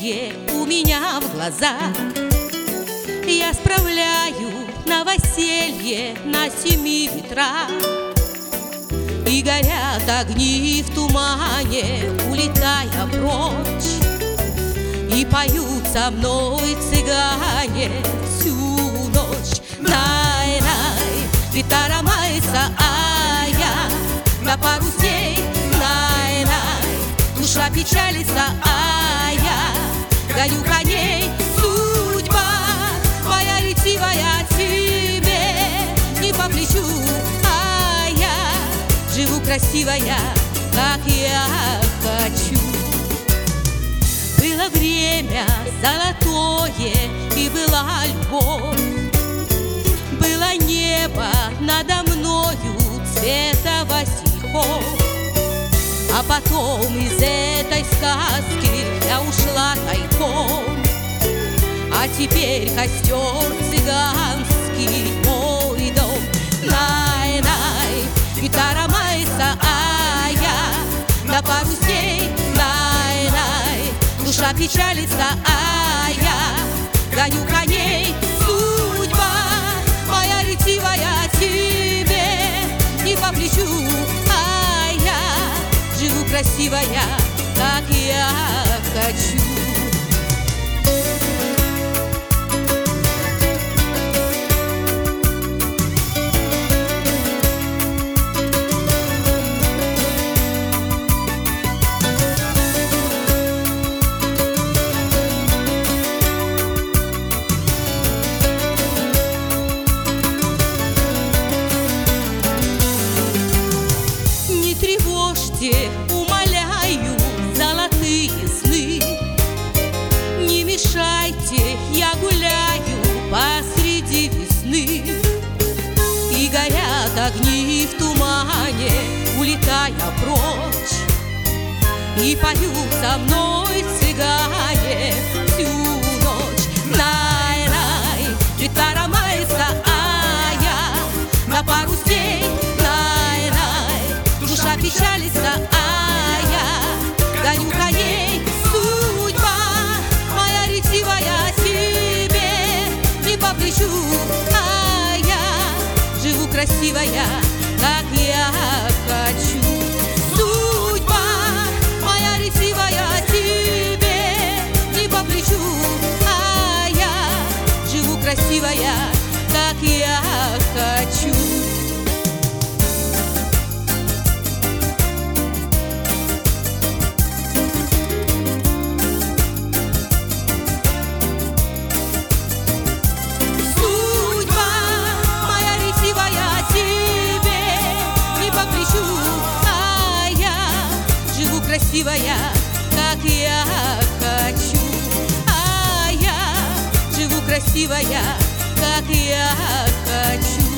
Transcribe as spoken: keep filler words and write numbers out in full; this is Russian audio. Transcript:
веселье у меня в глазах. Я справляю новоселье на семи ветрах. И горят огни в тумане, улетая прочь. И поют со мной цыгане всю ночь. Най-най, гитара майса, ая, на парусей, най-най, душа печалится, ая, гоню коней, судьба моя ретивая тебе не по плечу, ая, живу красивая, как я хочу. Было время золотое, и была любовь. Было небо надо мною цвета васильков. А потом из этой сказки я ушла тайком. А теперь костер цыганский мой дом. Най-най, гитара майса, ая, на парусей, най-най, душа печалится, ая, гоню коней, судьба моя ретивая тебе не по плечу, ая, живу красивая, как я хочу. Умоляю, золотые сны, не мешайте, я гуляю посреди весны. И горят огни в тумане, улетая прочь. И поют со мной цыгане всю ночь. Най-най, гитара майса, ая, на парусей, най-най, душа печалится, ая, гоню коней, судьба моя ретивая тебе не по плечу, ая, живу красивая, как я хочу. Судьба моя ретивая тебе не по плечу, ая, живу красивая, как я хочу. Красивая, как я хочу, а я живу красивая, как я хочу.